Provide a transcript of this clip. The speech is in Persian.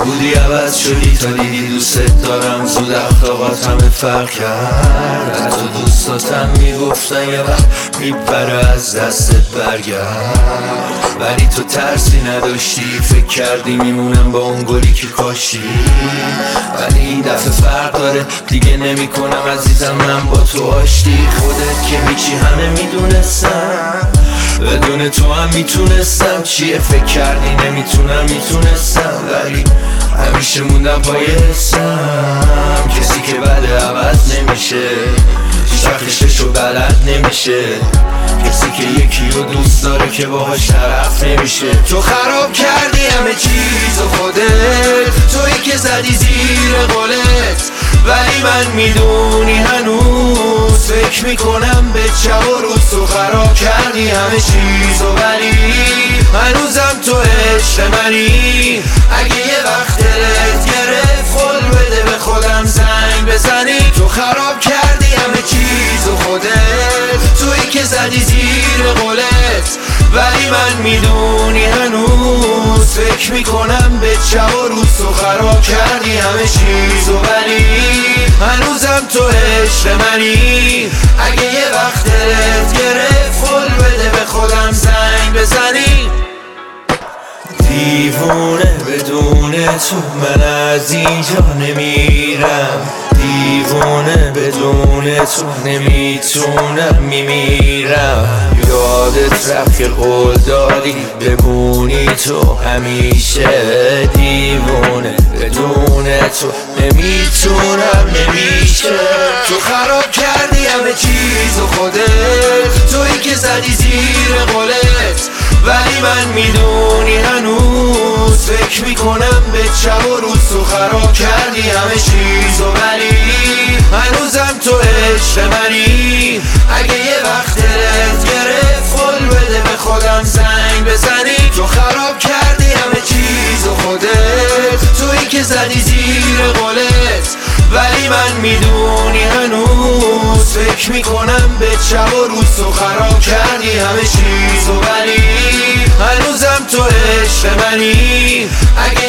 بودی عوض شدی تا دیدی دوست دارم. زود اخلاقات همه فرق کرد. حتی دوستاتم میگفتن یه وقت میپره از دستت برگرد. ولی تو ترسی نداشتی، فکر کردی میمونم با اون گلی که کاشتی. ولی این دفعه فرق داره، دیگه نمی کنم عزیزم من با تو آشتی. خودت که هیچی همه میدونستم، بدون تو هم میتونستم. چیه فکر کردی نمیتونم، میتونستم. ولی همیشه موندم پای حسم. کسی که بده عوض نمیشه، هیچ وقتشو بلد نمیشه. کسی که یکی رو دوست داره که باهاش طرف نمیشه. تو خراب کردی همه چیزو خودت، تویی که زدی زیر قولت. ولی من میدونی هنوز فکر میکنم به چه و روز. تو خراب کردی همه چیزو ولی هنوزم تو عشق منی. اگه یه وقت دلت گرفت قول بده به خودم زنگ بزنی. تو خراب کردی همه چیزو خودت، تویی که زدی زیر قولت. ولی من میدونی هنوز فکر میکنم به چه و روز. تو خراب کردی همه چیزو ولی هنوزم تو عشق منی. اگه یه وقت دلت گرفت قول بده به خودم زنگ بزنی. دیوونه بدون تو من از اینجا نمیرم. دیوونه بدون تو نمیتونم میمیرم. یادت رفت که قول دادی بمونی تو همیشه. دیوونه بدون تو نمیتونم نمیشه. تو خراب کردی همه چیزو خودت، تویی که زدی زیر قولت. ولی من میدونی هنوز فکر میکنم به چه و روز. تو خراب کردی همه چیزو ولی هنوزم تو عشق منی. اگه یه وقت دلت گرفت قول بده به خودم زنگ بزنی. تو خراب کردی همه چیزو خودت، تویی که زدی زیر قولت. ولی من میدونی هنوز فکر میکنم به چه و روز. تو خراب کردی همه چیزو ولی هنوزم تو عشق منی. اگه